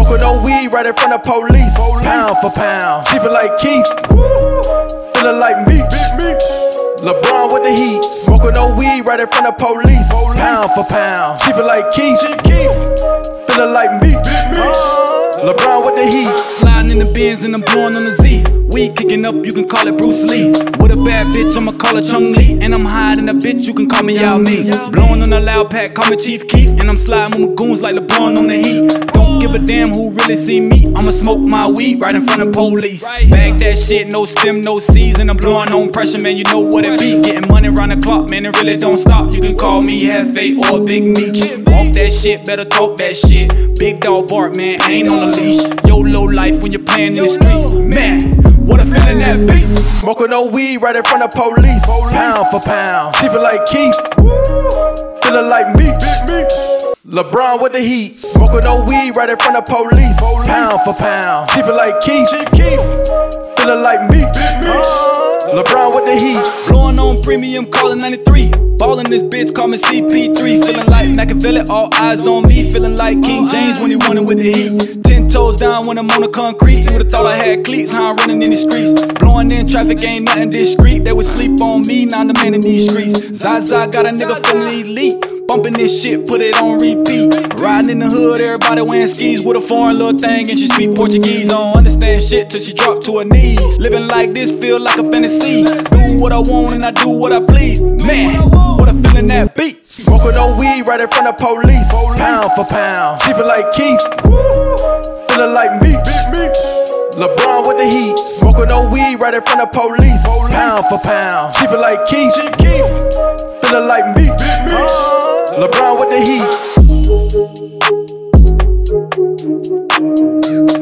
Smoking on weed right in front of police. Pound for pound. She feel like Keith. Feeling like Meech. LeBron with the heat. Smoking on weed right in front of police. Pound for pound. She feel like Keith. Feeling like Meech. LeBron with the heat. Sliding in the Benz and I'm blowing on the Z. Weed kicking up, you can call it Bruce Lee. With a bad bitch, I'ma call her Chung Lee. And I'm hiding a bitch, you can call me Yao Ming. Blowing on a loud pack, call me Chief Keef. And I'm sliding with my goons like LeBron on the heat. Don't give a damn who really see me. I'ma smoke my weed right in front of police. Bag that shit, no stem, no seeds. And I'm blowing on pressure, man, you know what it be. Getting money round the clock, man, it really don't stop. You can call me Hefe or Big Meech. Walk that shit, better talk that shit. Big dog bark, man, I ain't on a leash. YOLO life when you're playing in the streets. Man, what a feeling that beat. Smoking on weed right in front of police. Pound for pound. She feel like Keith. Feeling like Meech. LeBron with the heat. Smoking on weed right in front of police. Pound for pound. She feel like Keith. Feeling like Meech. LeBron with the heat. Blowing on premium, calling 93. Ballin' this bitch, call me CP3. Feeling like Machiavelli, all eyes on me. Feeling like King James when he running with the heat. 10 toes down when I'm on the concrete. You would've thought I had cleats, how I'm running in the streets. Blowing in traffic, ain't nothing discreet. They would sleep on me, now I'm the man in these streets. Zaza got a nigga feeling elite. Bumping this shit, put it on repeat. Riding in the hood, everybody wearing skis with a foreign little thing, and she speak Portuguese. I don't understand shit till she drop to her knees. Living like this feel like a fantasy. Do what I want and I do what I please. Man, what a feeling that beat. Smoking on weed right in front of police. Pound for pound. She feel like Keith. Feeling like Meech. LeBron with the heat. Smoking on weed right in front of police. Pound for pound. She feel like Keith. Feeling like Meech. LeBron with the heat.